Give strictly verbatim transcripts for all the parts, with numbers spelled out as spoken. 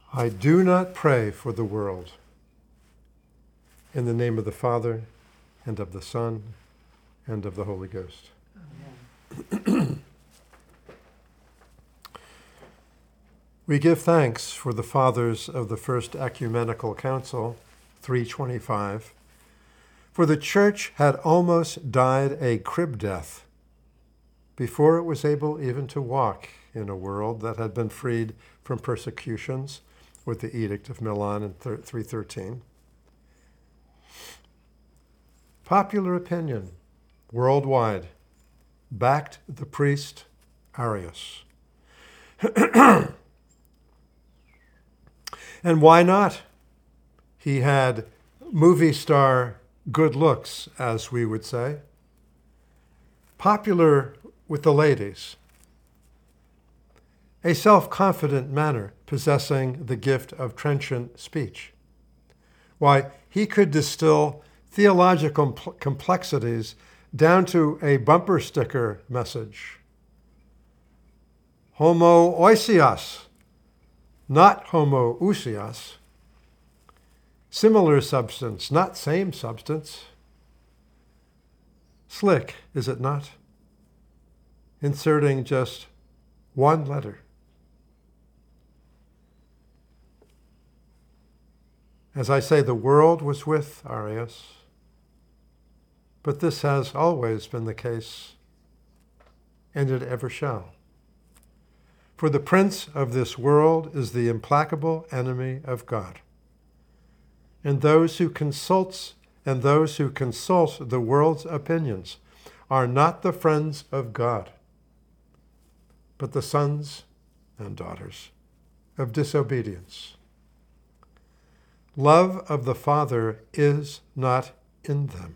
I do not pray for the world. In the name of the Father, and of the Son, and of the Holy Ghost. Amen. We give thanks for the fathers of the First Ecumenical Council, three twenty-five, for the Church had almost died a crib death before it was able even to walk in a world that had been freed from persecutions with the Edict of Milan in three thirteen. Popular opinion worldwide backed the priest Arius. And why not? He had movie star good looks, as we would say, popular with the ladies, a self-confident manner possessing the gift of trenchant speech. Why, he could distill theological complexities down to a bumper sticker message. Homoousios, not homoousios. Similar substance, not same substance. Slick, is it not? Inserting just one letter. As I say, the world was with Arius, but this has always been the case, and it ever shall. For the prince of this world is the implacable enemy of God. And those who consults and those who consult the world's opinions are not the friends of God, but the sons and daughters of disobedience. Love of the Father is not in them.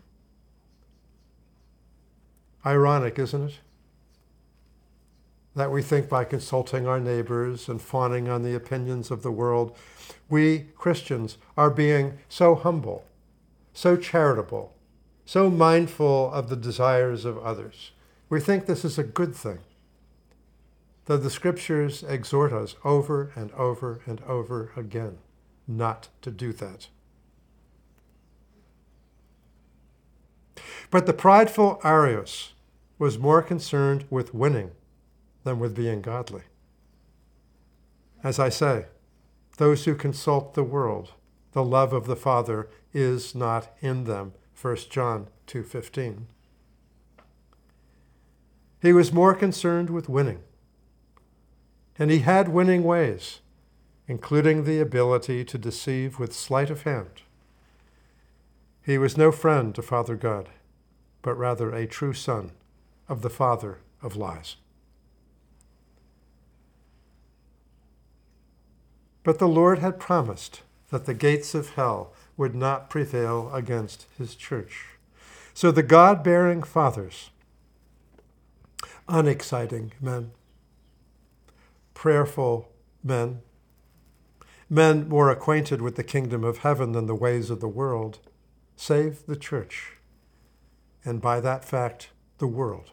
Ironic, isn't it? That we think by consulting our neighbors and fawning on the opinions of the world, we Christians are being so humble, so charitable, so mindful of the desires of others. We think this is a good thing, though the scriptures exhort us over and over and over again not to do that. But the prideful Arius was more concerned with winning than with being godly. As I say, those who consult the world, the love of the Father is not in them, First John two fifteen. He was more concerned with winning, and he had winning ways, including the ability to deceive with sleight of hand. He was no friend to Father God, but rather a true son of the father of lies. But the Lord had promised that the gates of hell would not prevail against his church. So the God-bearing fathers, unexciting men, prayerful men, men more acquainted with the kingdom of heaven than the ways of the world, saved the church, and by that fact, the world.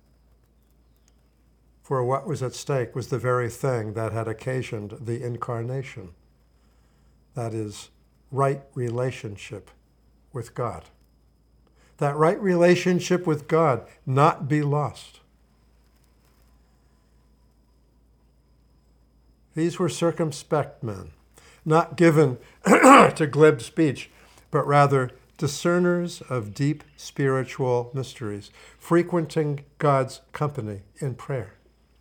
For what was at stake was the very thing that had occasioned the incarnation, that is, right relationship with God. That right relationship with God not be lost. These were circumspect men, not given to glib speech, but rather discerners of deep spiritual mysteries, frequenting God's company in prayer.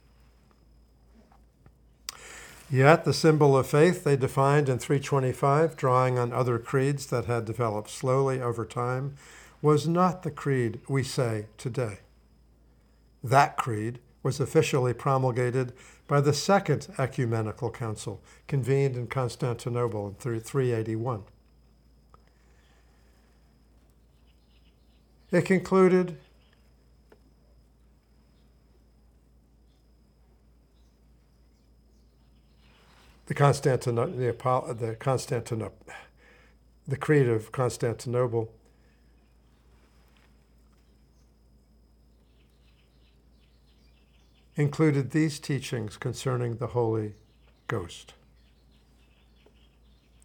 Yet the symbol of faith they defined in three twenty-five, drawing on other creeds that had developed slowly over time, was not the creed we say today. That creed was officially promulgated by the Second Ecumenical Council, convened in Constantinople in three eighty-one. It concluded, the Constantinople, the, the Constantinople, the Creed of Constantinople included these teachings concerning the Holy Ghost.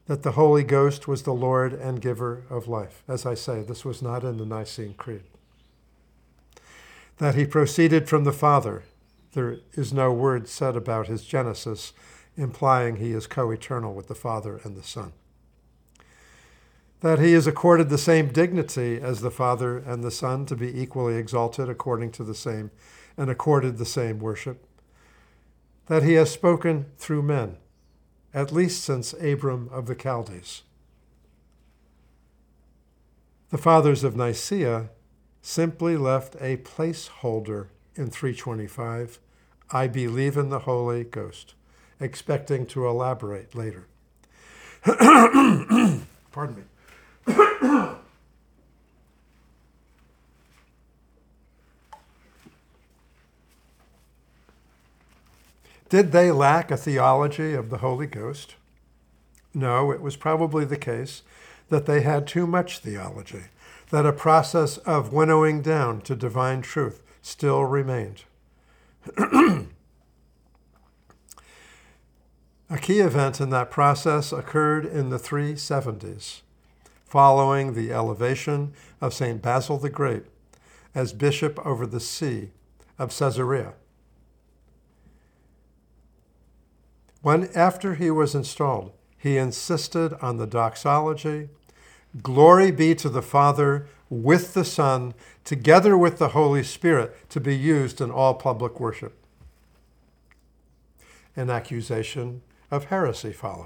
that the Holy Ghost was the Lord and giver of life. As I say, this was not in the Nicene Creed. That he proceeded from the Father. There is no word said about his genesis, implying he is co-eternal with the Father and the Son. That he is accorded the same dignity as the Father and the Son, to be equally exalted according to the same, and accorded the same worship. That he has spoken through men, at least since Abram of the Chaldees. The fathers of Nicaea simply left a placeholder in three twenty-five, I believe in the Holy Ghost, expecting to elaborate later. Pardon me. Did they lack a theology of the Holy Ghost? No, it was probably the case that they had too much theology, that a process of winnowing down to divine truth still remained. A key event in that process occurred in the three seventies, following the elevation of Saint Basil the Great as bishop over the see of Caesarea. When, after he was installed, he insisted on the doxology, "Glory be to the Father with the Son, together with the Holy Spirit," to be used in all public worship. An accusation of heresy followed.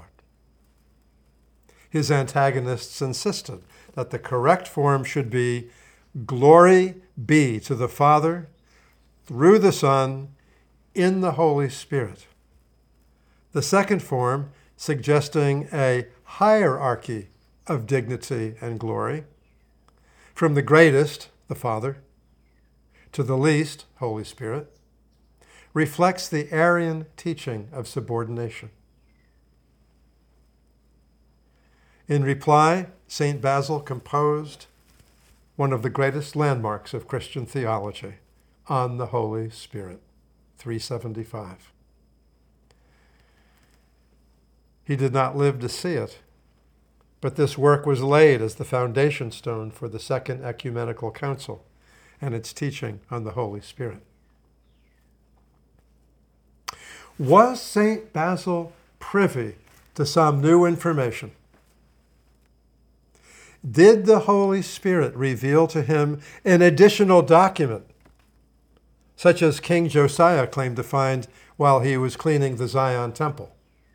His antagonists insisted that the correct form should be, "Glory be to the Father, through the Son, in the Holy Spirit." The second form, suggesting a hierarchy of dignity and glory, from the greatest, the Father, to the least, Holy Spirit, reflects the Arian teaching of subordination. In reply, Saint Basil composed one of the greatest landmarks of Christian theology, On the Holy Spirit, three seventy-five. He did not live to see it, but this work was laid as the foundation stone for the Second Ecumenical Council and its teaching on the Holy Spirit. Was Saint Basil privy to some new information? Did the Holy Spirit reveal to him an additional document, such as King Josiah claimed to find while he was cleaning the Zion temple?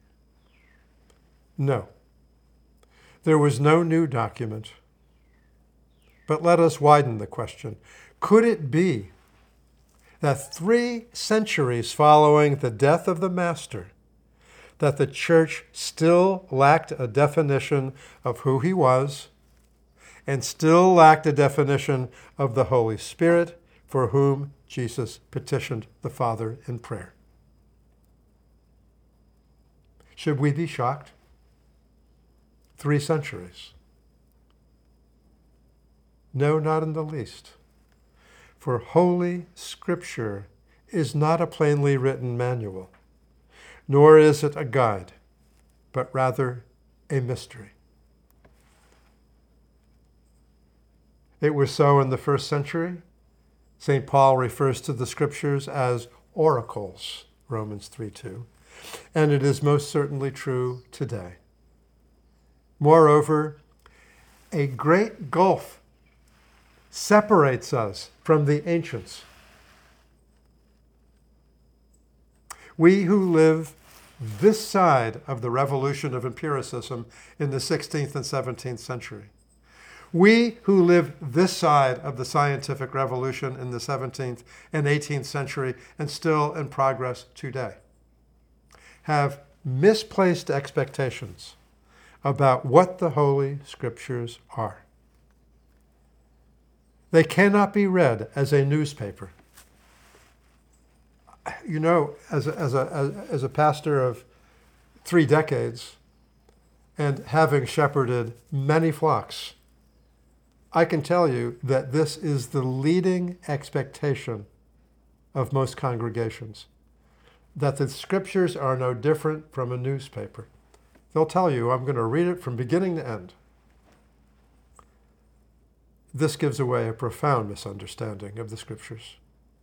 No. There was no new document. But let us widen the question. Could it be that three centuries following the death of the Master, that the church still lacked a definition of who he was, and still lacked a definition of the Holy Spirit, for whom Jesus petitioned the Father in prayer? Should we be shocked? Three centuries. No, not in the least. For Holy Scripture is not a plainly written manual, nor is it a guide, but rather a mystery. It was so in the first century. Saint Paul refers to the Scriptures as oracles, Romans three two, and it is most certainly true today. Moreover, a great gulf separates us from the ancients. We who live this side of the revolution of empiricism in the sixteenth and seventeenth century, we who live this side of the scientific revolution in the seventeenth and eighteenth century and still in progress today, have misplaced expectations about what the Holy Scriptures are. They cannot be read as a newspaper. You know, as a, as a, as a pastor of three decades and having shepherded many flocks, I can tell you that this is the leading expectation of most congregations, that the Scriptures are no different from a newspaper. They'll tell you, I'm going to read it from beginning to end. This gives away a profound misunderstanding of the Scriptures.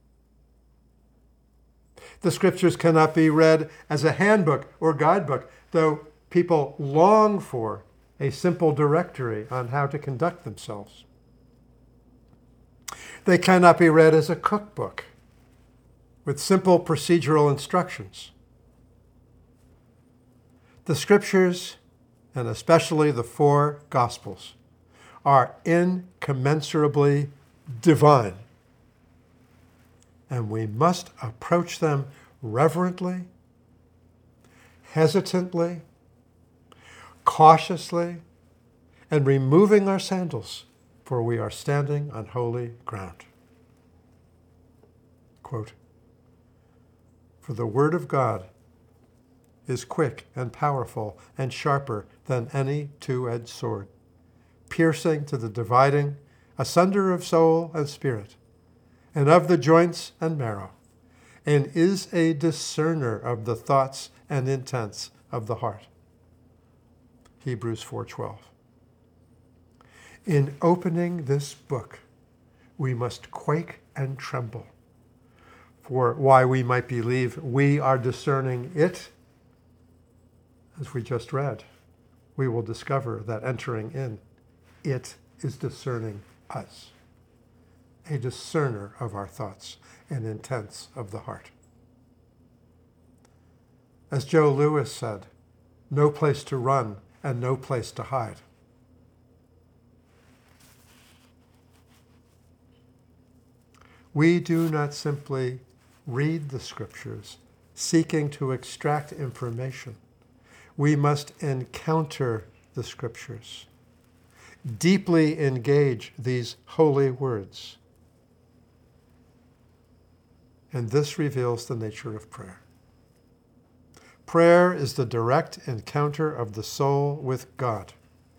The Scriptures cannot be read as a handbook or guidebook, though people long for a simple directory on how to conduct themselves. They cannot be read as a cookbook with simple procedural instructions. The Scriptures, and especially the four Gospels, are incommensurably divine, and we must approach them reverently, hesitantly, cautiously, and removing our sandals, for we are standing on holy ground. Quote, "For the word of God is quick and powerful and sharper than any two-edged sword, piercing to the dividing asunder of soul and spirit, and of the joints and marrow, and is a discerner of the thoughts and intents of the heart." Hebrews four twelve. In opening this book, we must quake and tremble. For why we might believe we are discerning it, as we just read, we will discover that entering in, it is discerning us, a discerner of our thoughts and intents of the heart. As Joe Lewis said, no place to run and no place to hide. We do not simply read the Scriptures seeking to extract information. We must encounter the Scriptures, deeply engage these holy words. And this reveals the nature of prayer. Prayer is the direct encounter of the soul with God.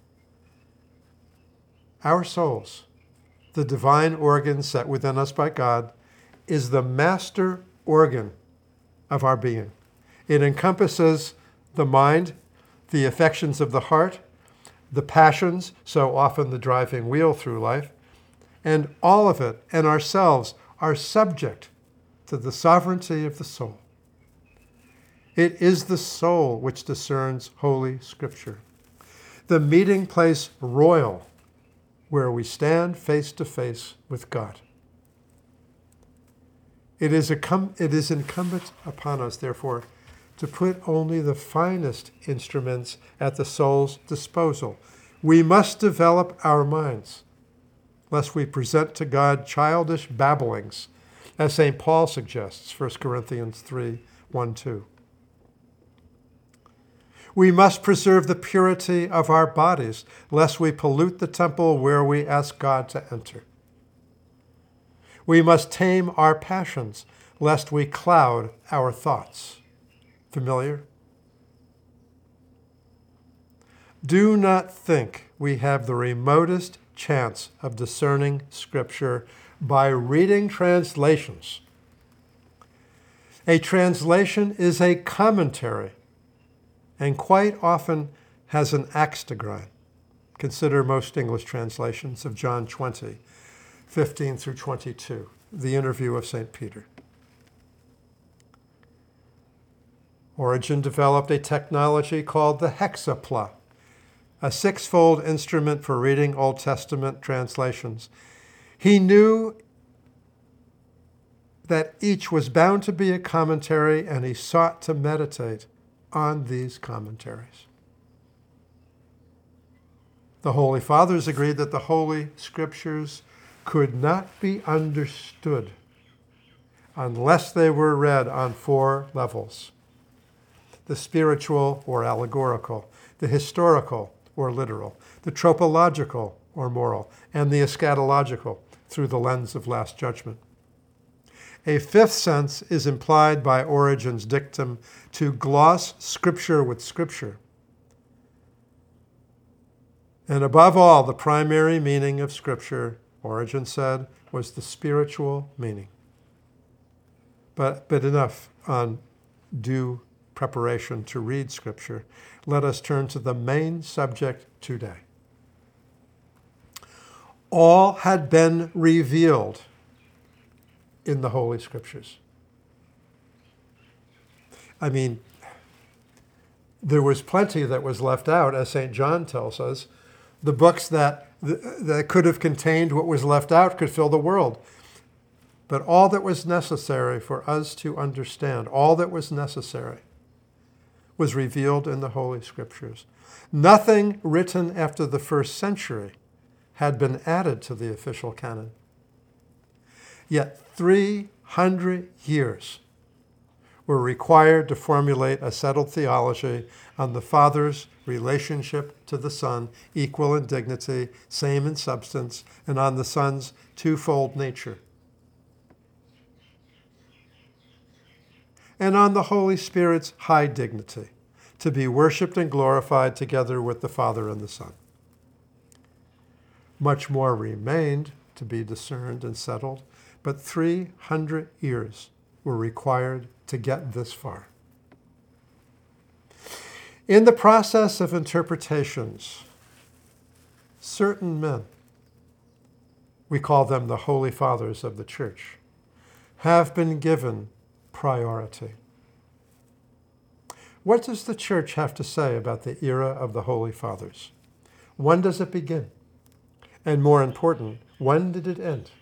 Our souls, the divine organ set within us by God, is the master organ of our being. It encompasses the mind, the affections of the heart, the passions, so often the driving wheel through life, and all of it and ourselves are subject to the sovereignty of the soul. It is the soul which discerns Holy Scripture, the meeting place royal where we stand face to face with God. It is, a com- it is incumbent upon us, therefore, to put only the finest instruments at the soul's disposal. We must develop our minds, lest we present to God childish babblings, as Saint Paul suggests, First Corinthians three, one, two. We must preserve the purity of our bodies, lest we pollute the temple where we ask God to enter. We must tame our passions, lest we cloud our thoughts. Familiar? Do not think we have the remotest chance of discerning Scripture by reading translations. A translation is a commentary, and quite often has an axe to grind. Consider most English translations of John twenty, fifteen through twenty-two, the interview of Saint Peter. Origen developed a technology called the hexapla, a six-fold instrument for reading Old Testament translations. He knew that each was bound to be a commentary, and he sought to meditate on these commentaries. The Holy Fathers agreed that the Holy Scriptures could not be understood unless they were read on four levels: the spiritual or allegorical, the historical or literal, the tropological or moral, and the eschatological through the lens of last judgment. A fifth sense is implied by Origen's dictum to gloss Scripture with Scripture. And above all, the primary meaning of Scripture, Origen said, was the spiritual meaning. But, but enough on due preparation to read Scripture, let us turn to the main subject today. All had been revealed in the Holy Scriptures. I mean, there was plenty that was left out, as Saint John tells us. The books that, that could have contained what was left out could fill the world. But all that was necessary for us to understand, all that was necessary, was revealed in the Holy Scriptures. Nothing written after the first century had been added to the official canon. Yet three hundred years were required to formulate a settled theology on the Father's relationship to the Son, equal in dignity, same in substance, and on the Son's twofold nature, and on the Holy Spirit's high dignity, to be worshipped and glorified together with the Father and the Son. Much more remained to be discerned and settled, but three hundred years were required to get this far. In the process of interpretations, certain men, we call them the Holy Fathers of the Church, have been given priority. What does the Church have to say about the era of the Holy Fathers? When does it begin? And more important, when did it end?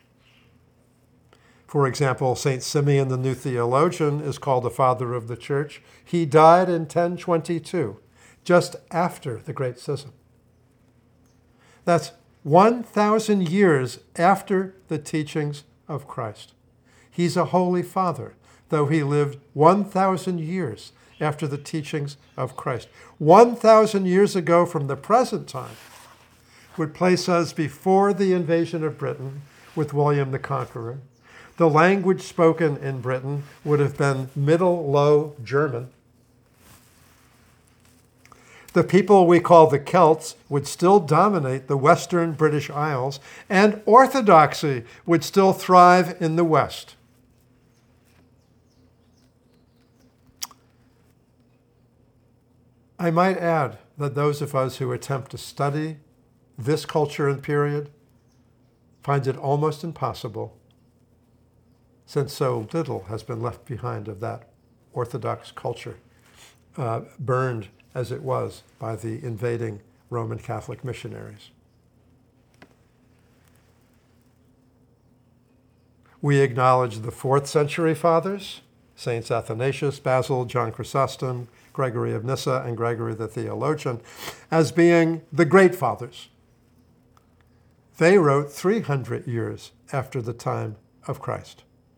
For example, Saint Simeon the New Theologian is called the Father of the Church. He died in ten twenty-two, just after the Great Schism. That's one thousand years after the teachings of Christ. He's a Holy Father, though he lived one thousand years after the teachings of Christ. one thousand years ago from the present time would place us before the invasion of Britain with William the Conqueror. The language spoken in Britain would have been Middle Low German. The people we call the Celts would still dominate the Western British Isles, and Orthodoxy would still thrive in the West. I might add that those of us who attempt to study this culture and period find it almost impossible, since so little has been left behind of that Orthodox culture, uh, burned as it was by the invading Roman Catholic missionaries. We acknowledge the fourth century fathers, Saints Athanasius, Basil, John Chrysostom, Gregory of Nyssa, and Gregory the Theologian, as being the great fathers. They wrote three hundred years after the time of Christ.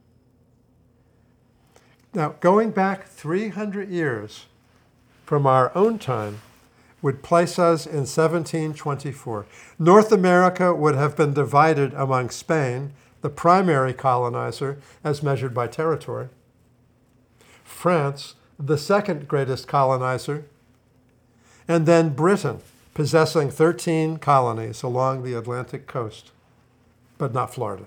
Now, going back three hundred years from our own time would place us in seventeen twenty-four. North America would have been divided among Spain, the primary colonizer, as measured by territory, France, the second greatest colonizer, and then Britain, possessing thirteen colonies along the Atlantic coast, but not Florida.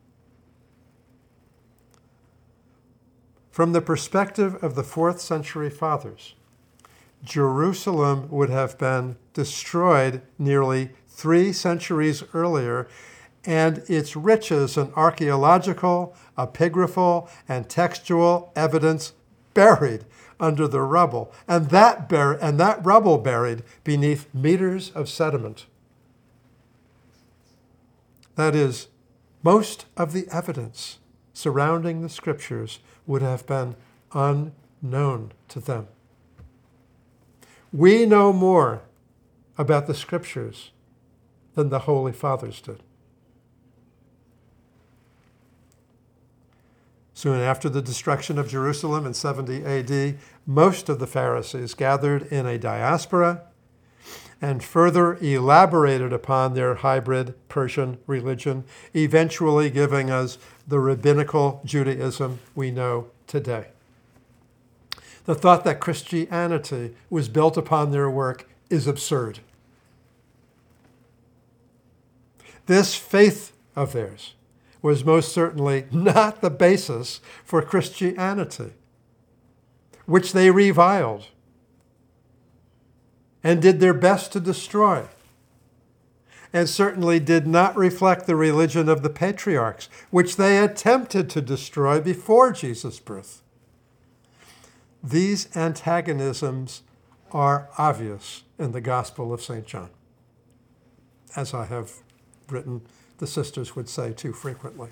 From the perspective of the fourth century fathers, Jerusalem would have been destroyed nearly three centuries earlier, and its riches in archaeological, epigraphal, and textual evidence buried under the rubble, and that, bur- and that rubble buried beneath meters of sediment. That is, most of the evidence surrounding the Scriptures would have been unknown to them. We know more about the Scriptures than the Holy Fathers did. Soon after the destruction of Jerusalem in seventy A D, most of the Pharisees gathered in a diaspora and further elaborated upon their hybrid Persian religion, eventually giving us the rabbinical Judaism we know today. The thought that Christianity was built upon their work is absurd. This faith of theirs was most certainly not the basis for Christianity. which they reviled and did their best to destroy, and certainly did not reflect the religion of the patriarchs, which they attempted to destroy before Jesus' birth. These antagonisms are obvious in the Gospel of Saint John, as I have written, the sisters would say too frequently.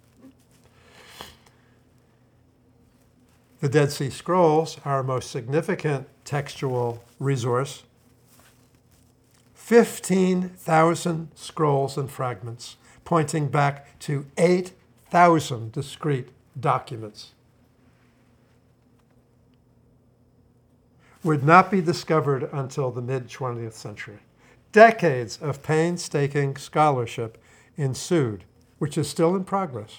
The Dead Sea Scrolls, our most significant textual resource, fifteen thousand scrolls and fragments, pointing back to eight thousand discrete documents, would not be discovered until the mid-twentieth century. Decades of painstaking scholarship ensued, which is still in progress.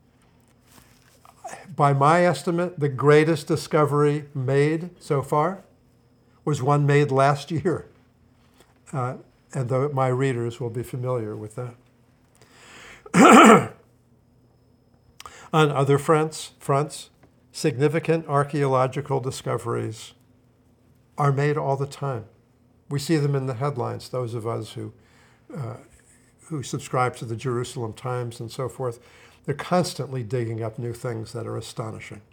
By my estimate, the greatest discovery made so far was one made last year. Uh, and the, my readers will be familiar with that. On other fronts, fronts, significant archaeological discoveries are made all the time. We see them in the headlines, those of us who, uh, who subscribe to the Jerusalem Times and so forth. They're constantly digging up new things that are astonishing.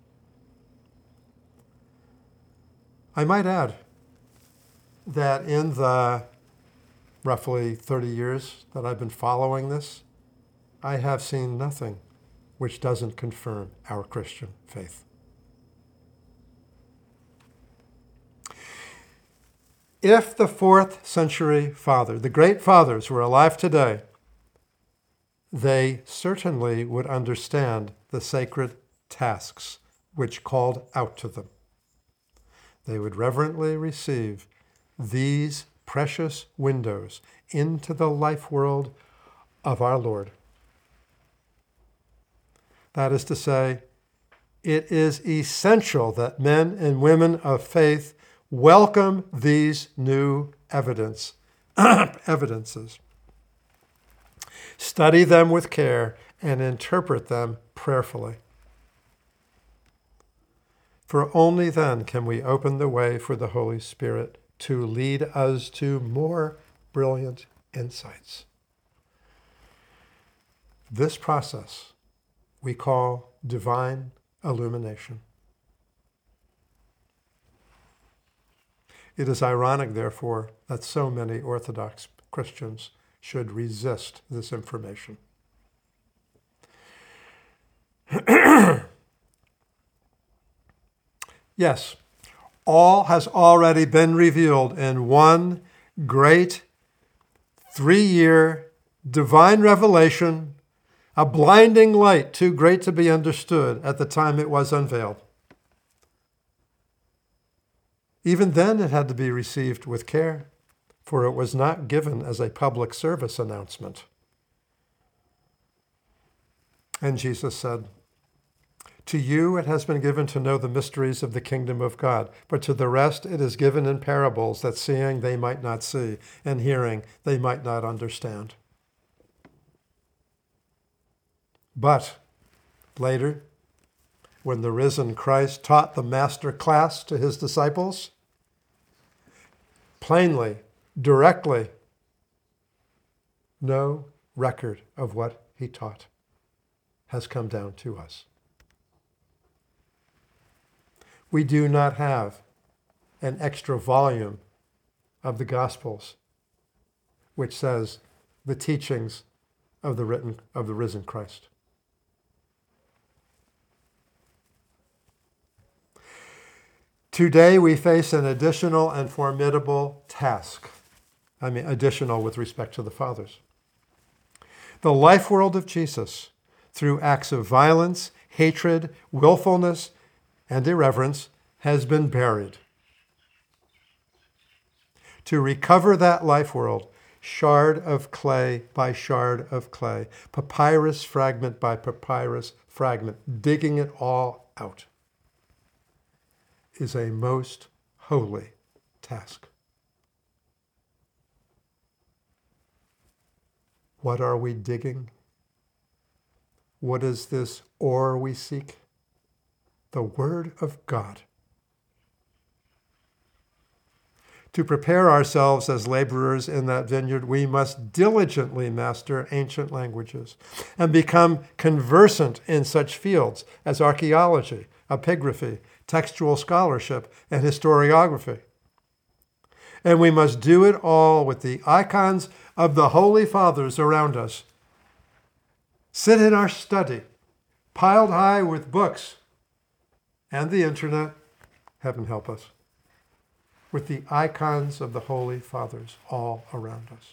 I might add that in the roughly thirty years that I've been following this, I have seen nothing which doesn't confirm our Christian faith. If the fourth century father, the great fathers were alive today, they certainly would understand the sacred tasks which called out to them. They would reverently receive these precious windows into the life world of our Lord. That is to say, it is essential that men and women of faith welcome these new evidence, evidences, study them with care, and interpret them prayerfully. For only then can we open the way for the Holy Spirit to lead us to more brilliant insights. This process we call divine illumination. It is ironic, therefore, that so many Orthodox Christians should resist this information. Yes, all has already been revealed in one great three-year divine revelation, a blinding light too great to be understood at the time it was unveiled. Even then, it had to be received with care, for it was not given as a public service announcement. And Jesus said, "To you it has been given to know the mysteries of the kingdom of God, but to the rest it is given in parables, that seeing they might not see, and hearing they might not understand." But later, when the risen Christ taught the master class to his disciples, plainly, directly, no record of what he taught has come down to us. We do not have an extra volume of the Gospels which says the teachings of the written of the risen Christ. Today we face an additional and formidable task. I mean, additional with respect to the fathers. The life world of Jesus, through acts of violence, hatred, willfulness, and irreverence, has been buried. To recover that life world, shard of clay by shard of clay, papyrus fragment by papyrus fragment, digging it all out, is a most holy task. What are we digging? What is this ore we seek? The Word of God, To prepare ourselves as laborers in that vineyard, we must diligently master ancient languages and become conversant in such fields as archaeology, epigraphy, textual scholarship, and historiography. And we must do it all with the icons of the Holy Fathers around us. Sit in our study, piled high with books and the internet, heaven help us, with the icons of the Holy Fathers all around us.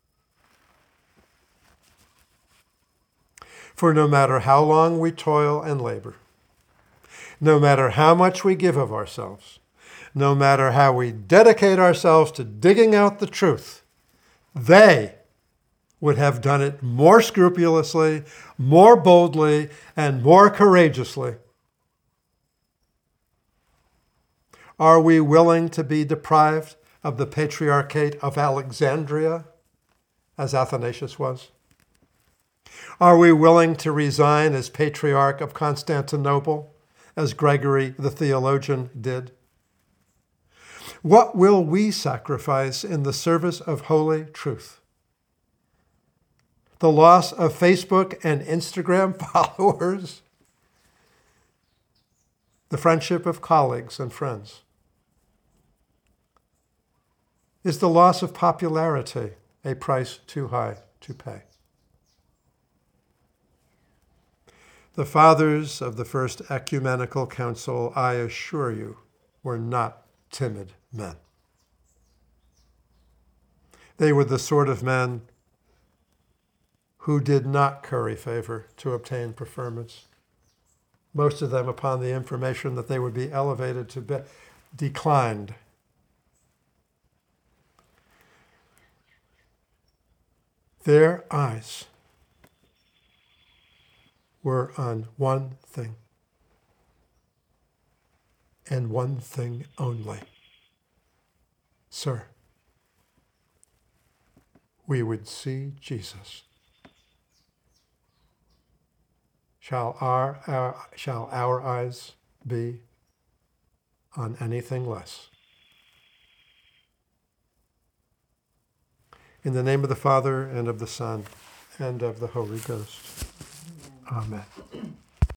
For no matter how long we toil and labor, no matter how much we give of ourselves, no matter how we dedicate ourselves to digging out the truth, they would have done it more scrupulously, more boldly, and more courageously. Are we willing to be deprived of the Patriarchate of Alexandria, as Athanasius was? Are we willing to resign as Patriarch of Constantinople, as Gregory the theologian did? What will we sacrifice in the service of holy truth? The loss of Facebook and Instagram followers? The friendship of colleagues and friends? Is the loss of popularity a price too high to pay? The fathers of the First Ecumenical Council, I assure you, were not timid men. They were the sort of men who did not curry favor to obtain preferments. Most of them, upon the information that they would be elevated to be, declined. Their eyes were on one thing, and one thing only. Sir, we would see Jesus. Shall our, our, shall our eyes be on anything less? In the name of the Father, and of the Son, and of the Holy Ghost. Amen.